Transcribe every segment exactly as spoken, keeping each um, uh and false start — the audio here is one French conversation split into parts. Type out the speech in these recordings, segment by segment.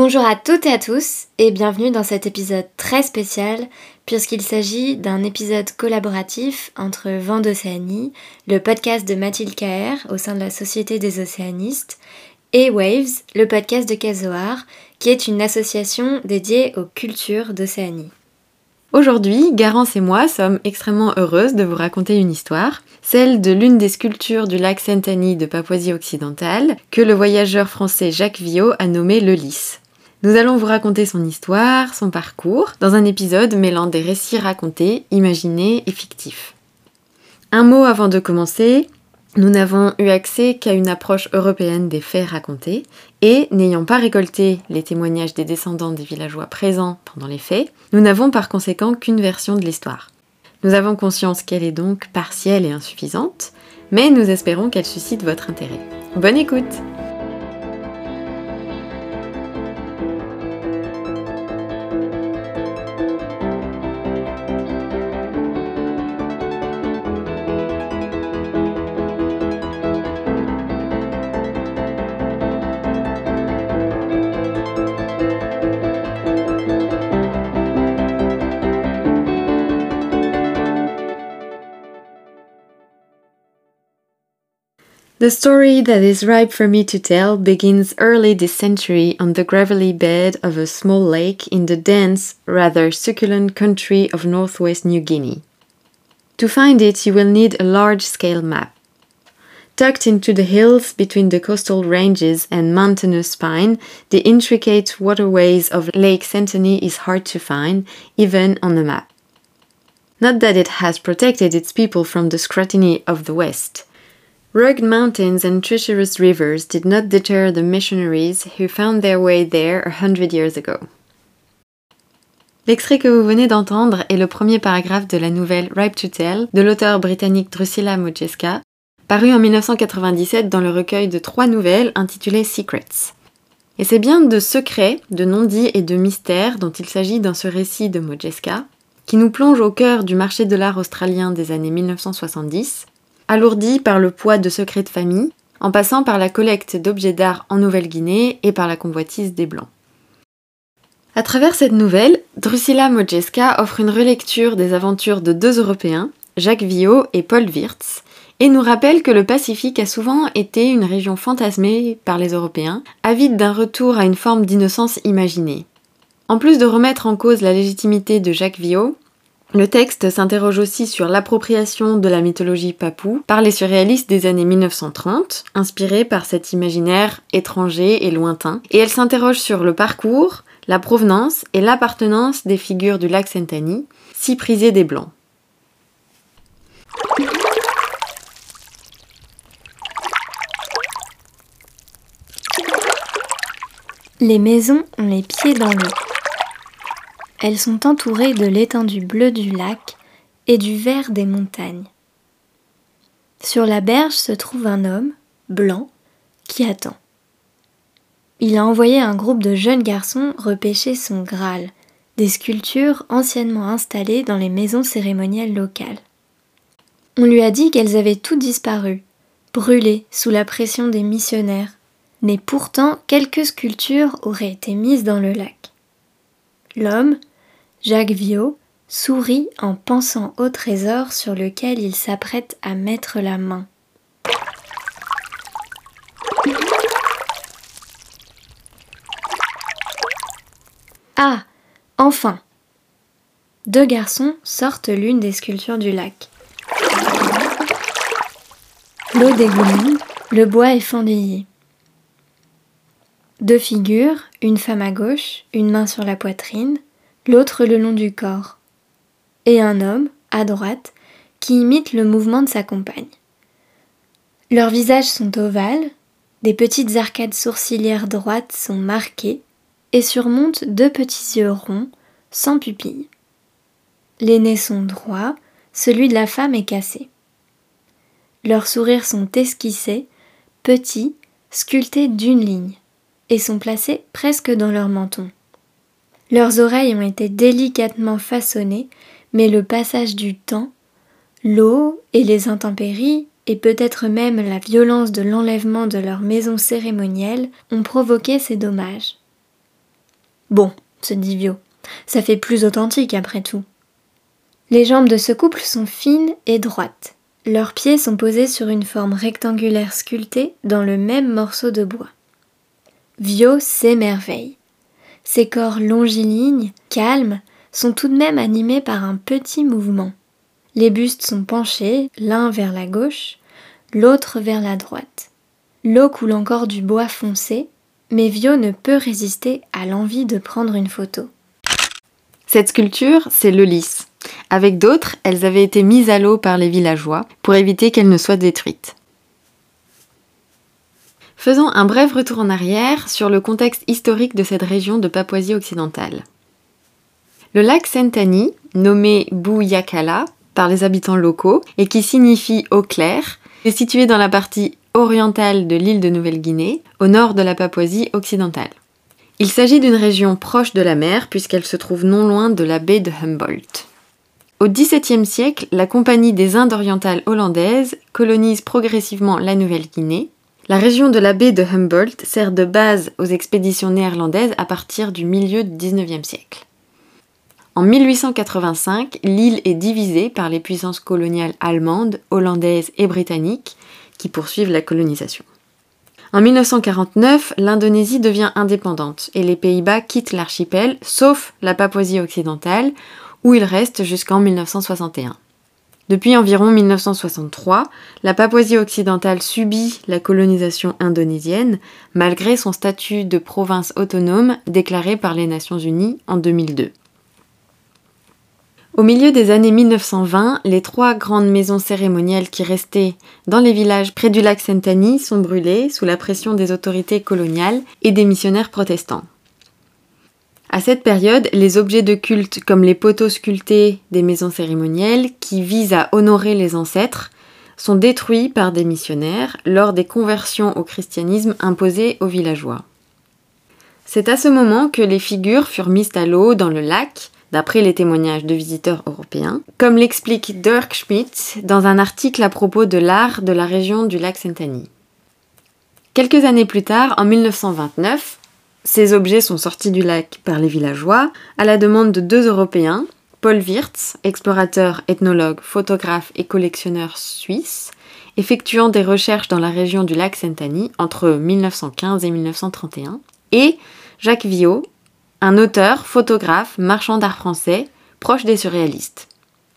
Bonjour à toutes et à tous et bienvenue dans cet épisode très spécial puisqu'il s'agit d'un épisode collaboratif entre Vents d'Océanie, le podcast de Mathilde Caher au sein de la Société des Océanistes, et Waves, le podcast de Casoar, qui est une association dédiée aux cultures d'Océanie. Aujourd'hui, Garance et moi sommes extrêmement heureuses de vous raconter une histoire, celle de l'une des sculptures du lac Saint-Anny de Papouasie-Occidentale, que le voyageur français Jacques Viaud a nommé le Lys. Nous allons vous raconter son histoire, son parcours, dans un épisode mêlant des récits racontés, imaginés et fictifs. Un mot avant de commencer, nous n'avons eu accès qu'à une approche européenne des faits racontés, et, n'ayant pas récolté les témoignages des descendants des villageois présents pendant les faits, nous n'avons par conséquent qu'une version de l'histoire. Nous avons conscience qu'elle est donc partielle et insuffisante, mais nous espérons qu'elle suscite votre intérêt. Bonne écoute! The story that is ripe for me to tell begins early this century on the gravelly bed of a small lake in the dense, rather succulent country of northwest New Guinea. To find it, you will need a large-scale map. Tucked into the hills between the coastal ranges and mountainous spine, the intricate waterways of Lake Saint-Anny is hard to find, even on a map. Not that it has protected its people from the scrutiny of the West. Rugged mountains and treacherous rivers did not deter the missionaries who found their way there a hundred years ago. L'extrait que vous venez d'entendre est le premier paragraphe de la nouvelle Ripe to Tell de l'auteure britannique Drusilla Modjeska, parue en dix-neuf cent quatre-vingt-dix-sept dans le recueil de trois nouvelles intitulé Secrets. Et c'est bien de secrets, de non-dits et de mystères dont il s'agit dans ce récit de Modjeska, qui nous plonge au cœur du marché de l'art australien des années dix-neuf cent soixante-dix, alourdi par le poids de secrets de famille, en passant par la collecte d'objets d'art en Nouvelle-Guinée et par la convoitise des Blancs. À travers cette nouvelle, Drusilla Modjeska offre une relecture des aventures de deux Européens, Jacques Viaud et Paul Wirtz, et nous rappelle que le Pacifique a souvent été une région fantasmée par les Européens, avide d'un retour à une forme d'innocence imaginée. En plus de remettre en cause la légitimité de Jacques Viaud, le texte s'interroge aussi sur l'appropriation de la mythologie papoue par les surréalistes des années dix-neuf cent trente, inspirés par cet imaginaire étranger et lointain, et elle s'interroge sur le parcours, la provenance et l'appartenance des figures du lac Saint-Anny, si prisées des Blancs. Les maisons ont les pieds dans l'eau. Elles sont entourées de l'étendue bleue du lac et du vert des montagnes. Sur la berge se trouve un homme, blanc, qui attend. Il a envoyé un groupe de jeunes garçons repêcher son Graal, des sculptures anciennement installées dans les maisons cérémonielles locales. On lui a dit qu'elles avaient toutes disparu, brûlées sous la pression des missionnaires, mais pourtant quelques sculptures auraient été mises dans le lac. L'homme, Jacques Viaud, sourit en pensant au trésor sur lequel il s'apprête à mettre la main. Ah, enfin! Deux garçons sortent l'une des sculptures du lac. L'eau dégouline, le bois est fendillé. Deux figures, une femme à gauche, une main sur la poitrine, l'autre le long du corps, et un homme, à droite, qui imite le mouvement de sa compagne. Leurs visages sont ovales, des petites arcades sourcilières droites sont marquées et surmontent deux petits yeux ronds, sans pupilles. Les nez sont droits, celui de la femme est cassé. Leurs sourires sont esquissés, petits, sculptés d'une ligne, et sont placés presque dans leur menton. Leurs oreilles ont été délicatement façonnées, mais le passage du temps, l'eau et les intempéries, et peut-être même la violence de l'enlèvement de leur maison cérémonielle, ont provoqué ces dommages. Bon, se dit Vio, ça fait plus authentique après tout. Les jambes de ce couple sont fines et droites. Leurs pieds sont posés sur une forme rectangulaire sculptée dans le même morceau de bois. Vio s'émerveille. Ces corps longilignes, calmes, sont tout de même animés par un petit mouvement. Les bustes sont penchés, l'un vers la gauche, l'autre vers la droite. L'eau coule encore du bois foncé, mais Vio ne peut résister à l'envie de prendre une photo. Cette sculpture, c'est le lys. Avec d'autres, elles avaient été mises à l'eau par les villageois pour éviter qu'elles ne soient détruites. Faisons un bref retour en arrière sur le contexte historique de cette région de Papouasie occidentale. Le lac Sentani, nommé Buyakala par les habitants locaux et qui signifie eau claire, est situé dans la partie orientale de l'île de Nouvelle-Guinée, au nord de la Papouasie occidentale. Il s'agit d'une région proche de la mer puisqu'elle se trouve non loin de la baie de Humboldt. Au dix-septième siècle, la Compagnie des Indes orientales hollandaises colonise progressivement la Nouvelle-Guinée. La région de la baie de Humboldt sert de base aux expéditions néerlandaises à partir du milieu du dix-neuvième siècle. En mille huit cent quatre-vingt-cinq, l'île est divisée par les puissances coloniales allemandes, hollandaises et britanniques qui poursuivent la colonisation. En mille neuf cent quarante-neuf, l'Indonésie devient indépendante et les Pays-Bas quittent l'archipel, sauf la Papouasie occidentale, où ils restent jusqu'en mille neuf cent soixante et un. Depuis environ mille neuf cent soixante-trois, la Papouasie occidentale subit la colonisation indonésienne, malgré son statut de province autonome déclaré par les Nations Unies en deux mille deux. Au milieu des années mille neuf cent vingt, les trois grandes maisons cérémonielles qui restaient dans les villages près du lac Sentani sont brûlées sous la pression des autorités coloniales et des missionnaires protestants. À cette période, les objets de culte comme les poteaux sculptés des maisons cérémonielles qui visent à honorer les ancêtres sont détruits par des missionnaires lors des conversions au christianisme imposées aux villageois. C'est à ce moment que les figures furent mises à l'eau dans le lac, d'après les témoignages de visiteurs européens, comme l'explique Dirk Schmidt dans un article à propos de l'art de la région du lac Sentani. Quelques années plus tard, en mille neuf cent vingt-neuf, ces objets sont sortis du lac par les villageois à la demande de deux Européens, Paul Wirtz, explorateur, ethnologue, photographe et collectionneur suisse, effectuant des recherches dans la région du lac Sentani entre mille neuf cent quinze et mille neuf cent trente et un, et Jacques Viaud, un auteur, photographe, marchand d'art français, proche des surréalistes.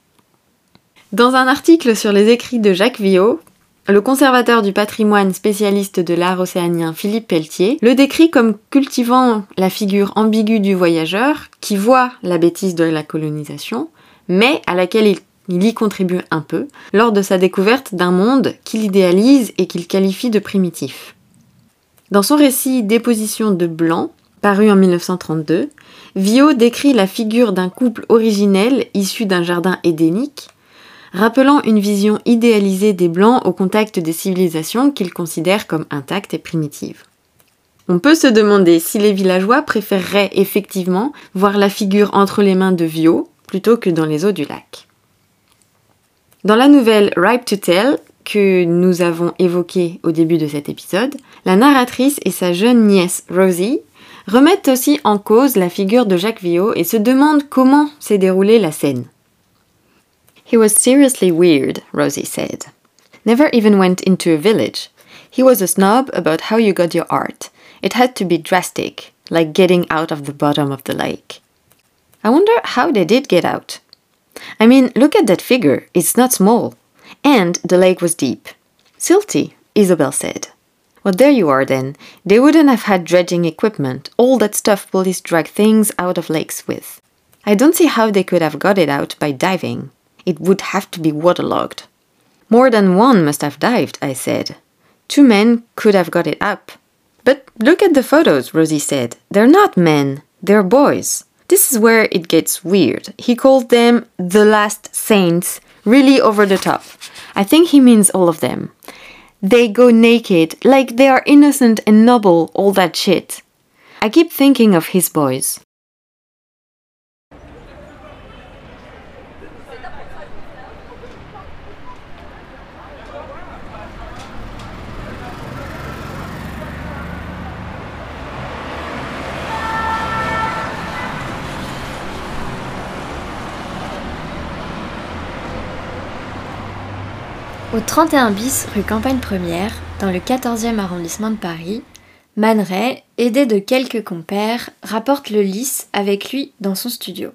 Dans un article sur les écrits de Jacques Viaud, le conservateur du patrimoine spécialiste de l'art océanien Philippe Pelletier le décrit comme cultivant la figure ambiguë du voyageur qui voit la bêtise de la colonisation, mais à laquelle il, il y contribue un peu, lors de sa découverte d'un monde qu'il idéalise et qu'il qualifie de primitif. Dans son récit Déposition de Blanc, paru en mille neuf cent trente-deux, Viaud décrit la figure d'un couple originel issu d'un jardin édénique, rappelant une vision idéalisée des Blancs au contact des civilisations qu'ils considèrent comme intactes et primitives. On peut se demander si les villageois préféreraient effectivement voir la figure entre les mains de Viaud plutôt que dans les eaux du lac. Dans la nouvelle Ripe to Tell, que nous avons évoquée au début de cet épisode, la narratrice et sa jeune nièce Rosie remettent aussi en cause la figure de Jacques Viaud et se demandent comment s'est déroulée la scène. He was seriously weird, Rosie said. Never even went into a village. He was a snob about how you got your art. It had to be drastic, like getting out of the bottom of the lake. I wonder how they did get out. I mean, look at that figure, it's not small. And the lake was deep. Silty, Isabel said. Well, there you are then. They wouldn't have had dredging equipment, all that stuff police drag things out of lakes with. I don't see how they could have got it out by diving. It would have to be waterlogged. More than one must have dived, I said. Two men could have got it up. But look at the photos, Rosie said. They're not men, they're boys. This is where it gets weird. He called them the last saints, really over the top. I think he means all of them. They go naked, like they are innocent and noble, all that shit. I keep thinking of his boys. Au trente et un bis rue Campagne Première, dans le quatorzième arrondissement de Paris, Man Ray, aidé de quelques compères, rapporte le lys avec lui dans son studio.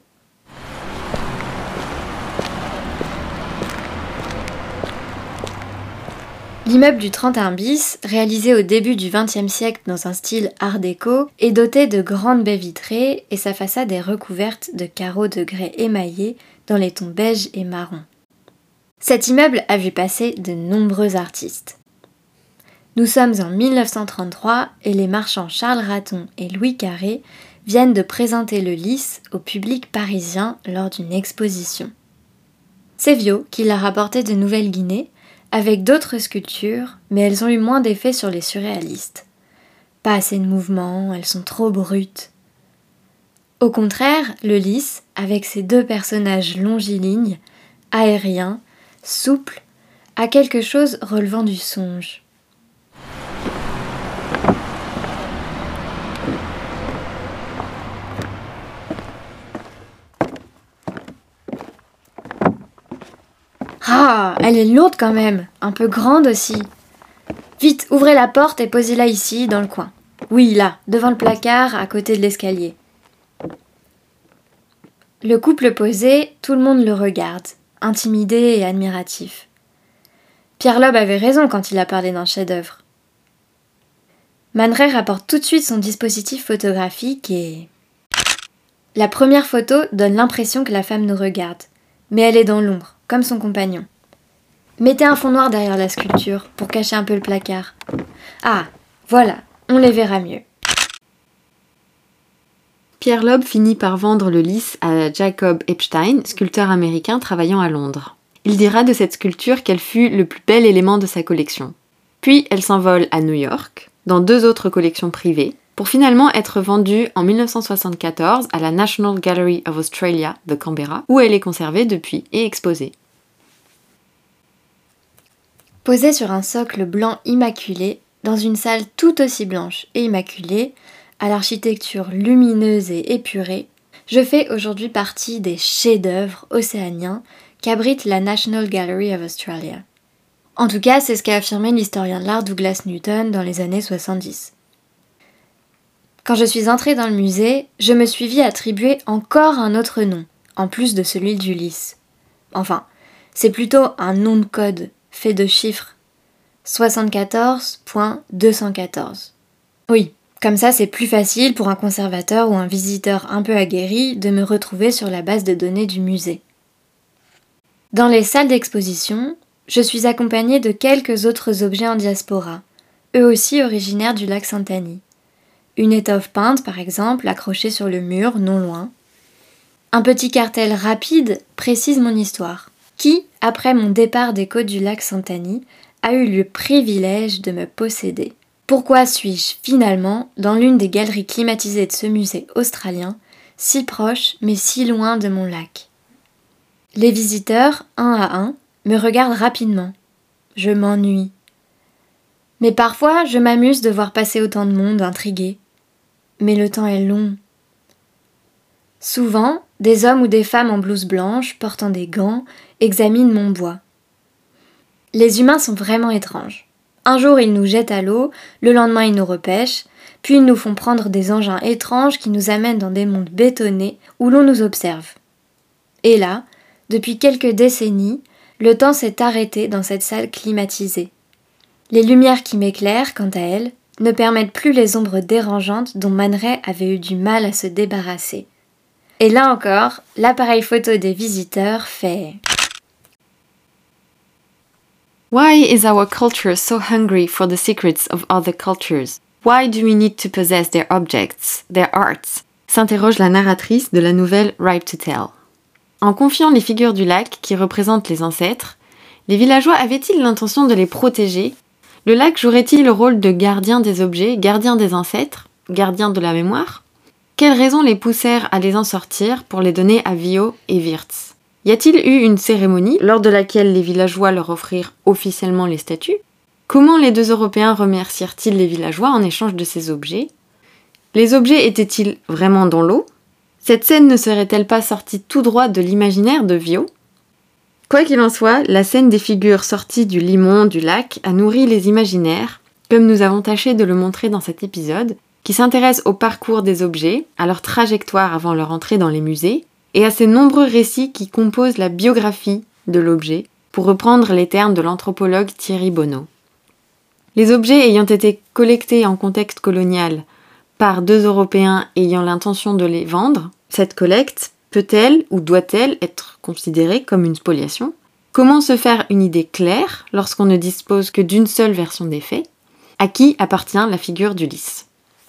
L'immeuble du trente et un bis, réalisé au début du vingtième siècle dans un style art déco, est doté de grandes baies vitrées et sa façade est recouverte de carreaux de grès émaillés dans les tons beige et marron. Cet immeuble a vu passer de nombreux artistes. Nous sommes en mille neuf cent trente-trois et les marchands Charles Raton et Louis Carré viennent de présenter le lys au public parisien lors d'une exposition. C'est Vio qui l'a rapporté de Nouvelle-Guinée, avec d'autres sculptures, mais elles ont eu moins d'effet sur les surréalistes. Pas assez de mouvement, elles sont trop brutes. Au contraire, le lys, avec ses deux personnages longilignes, aériens, souples, a quelque chose relevant du songe. Ah, elle est lourde quand même, un peu grande aussi. Vite, ouvrez la porte et posez-la ici, dans le coin. Oui, là, devant le placard, à côté de l'escalier. Le couple posé, tout le monde le regarde, intimidé et admiratif. Pierre Loeb avait raison quand il a parlé d'un chef-d'œuvre. Man Ray rapporte tout de suite son dispositif photographique et... La première photo donne l'impression que la femme nous regarde, mais elle est dans l'ombre, comme son compagnon. Mettez un fond noir derrière la sculpture pour cacher un peu le placard. Ah, voilà, on les verra mieux. Pierre Loeb finit par vendre le lys à Jacob Epstein, sculpteur américain travaillant à Londres. Il dira de cette sculpture qu'elle fut le plus bel élément de sa collection. Puis elle s'envole à New York, dans deux autres collections privées, pour finalement être vendue en mille neuf cent soixante-quatorze à la National Gallery of Australia de Canberra, où elle est conservée depuis et exposée. Posée sur un socle blanc immaculé, dans une salle tout aussi blanche et immaculée, à l'architecture lumineuse et épurée, je fais aujourd'hui partie des chefs-d'œuvre océaniens qu'abrite la National Gallery of Australia. En tout cas, c'est ce qu'a affirmé l'historien de l'art Douglas Newton dans les années soixante-dix. Quand je suis entrée dans le musée, je me suis vue attribuer encore un autre nom, en plus de celui du lys. Enfin, c'est plutôt un nom de code, fait de chiffres. soixante-quatorze point deux cent quatorze. Oui, comme ça c'est plus facile pour un conservateur ou un visiteur un peu aguerri de me retrouver sur la base de données du musée. Dans les salles d'exposition, je suis accompagnée de quelques autres objets en diaspora, eux aussi originaires du lac Saint-Anny. Une étoffe peinte, par exemple, accrochée sur le mur, non loin. Un petit cartel rapide précise mon histoire, qui, après mon départ des côtes du lac Saint-Anny, a eu le privilège de me posséder. Pourquoi suis-je finalement dans l'une des galeries climatisées de ce musée australien, si proche mais si loin de mon lac? Les visiteurs, un à un, me regardent rapidement. Je m'ennuie. Mais parfois, je m'amuse de voir passer autant de monde intrigué. Mais le temps est long. Souvent, des hommes ou des femmes en blouse blanche, portant des gants, examinent mon bois. Les humains sont vraiment étranges. Un jour, ils nous jettent à l'eau, le lendemain, ils nous repêchent, puis ils nous font prendre des engins étranges qui nous amènent dans des mondes bétonnés où l'on nous observe. Et là, depuis quelques décennies, le temps s'est arrêté dans cette salle climatisée. Les lumières qui m'éclairent, quant à elles, ne permettent plus les ombres dérangeantes dont Man Ray avait eu du mal à se débarrasser. Et là encore, l'appareil photo des visiteurs fait... Why is our culture so hungry for the secrets of other cultures? Why do we need to possess their objects, their arts? S'interroge la narratrice de la nouvelle Ripe to Tell. En confiant les figures du lac qui représentent les ancêtres, les villageois avaient-ils l'intention de les protéger? Le lac jouerait-il le rôle de gardien des objets, gardien des ancêtres, gardien de la mémoire? Quelles raisons les poussèrent à les en sortir pour les donner à Vio et Wirtz? Y a-t-il eu une cérémonie lors de laquelle les villageois leur offrirent officiellement les statues? Comment les deux Européens remercièrent-ils les villageois en échange de ces objets? Les objets étaient-ils vraiment dans l'eau? Cette scène ne serait-elle pas sortie tout droit de l'imaginaire de Vio? Quoi qu'il en soit, la scène des figures sorties du limon du lac a nourri les imaginaires, comme nous avons tâché de le montrer dans cet épisode, qui s'intéresse au parcours des objets, à leur trajectoire avant leur entrée dans les musées, et à ces nombreux récits qui composent la biographie de l'objet, pour reprendre les termes de l'anthropologue Thierry Bonneau. Les objets ayant été collectés en contexte colonial par deux Européens ayant l'intention de les vendre, cette collecte peut-elle ou doit-elle être considérée comme une spoliation ? Comment se faire une idée claire lorsqu'on ne dispose que d'une seule version des faits ? À qui appartient la figure d'Ulysse ?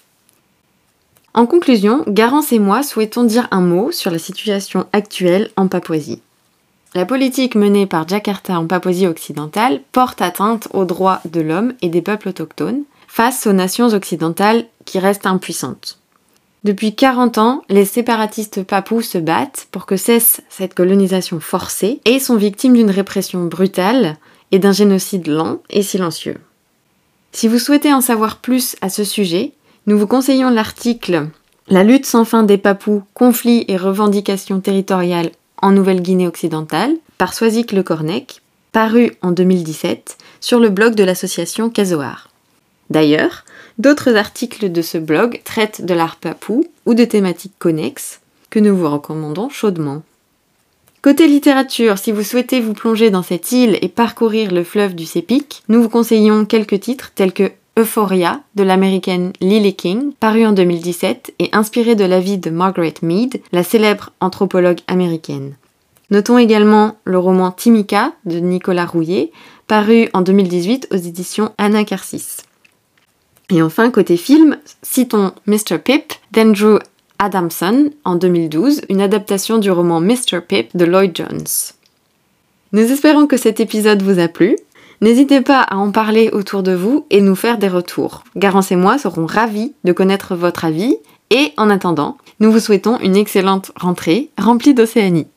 En conclusion, Garance et moi souhaitons dire un mot sur la situation actuelle en Papouasie. La politique menée par Jakarta en Papouasie occidentale porte atteinte aux droits de l'homme et des peuples autochtones face aux nations occidentales qui restent impuissantes. Depuis quarante ans, les séparatistes papous se battent pour que cesse cette colonisation forcée et sont victimes d'une répression brutale et d'un génocide lent et silencieux. Si vous souhaitez en savoir plus à ce sujet, nous vous conseillons l'article « La lutte sans fin des Papous, conflits et revendications territoriales en Nouvelle-Guinée occidentale » par Soisic Le Cornec, paru en deux mille dix-sept sur le blog de l'association Kazoar. D'ailleurs, d'autres articles de ce blog traitent de l'art papou ou de thématiques connexes que nous vous recommandons chaudement. Côté littérature, si vous souhaitez vous plonger dans cette île et parcourir le fleuve du Sepik, nous vous conseillons quelques titres tels que Euphoria de l'américaine Lily King, paru en deux mille dix-sept et inspiré de la vie de Margaret Mead, la célèbre anthropologue américaine. Notons également le roman Timika de Nicolas Rouillet, paru en deux mille dix-huit aux éditions Anacarsis. Et enfin, côté film, citons mister Pip d'Andrew Adamson en deux mille douze, une adaptation du roman mister Pip de Lloyd Jones. Nous espérons que cet épisode vous a plu. N'hésitez pas à en parler autour de vous et nous faire des retours. Garance et moi serons ravis de connaître votre avis et en attendant, nous vous souhaitons une excellente rentrée remplie d'Océanie.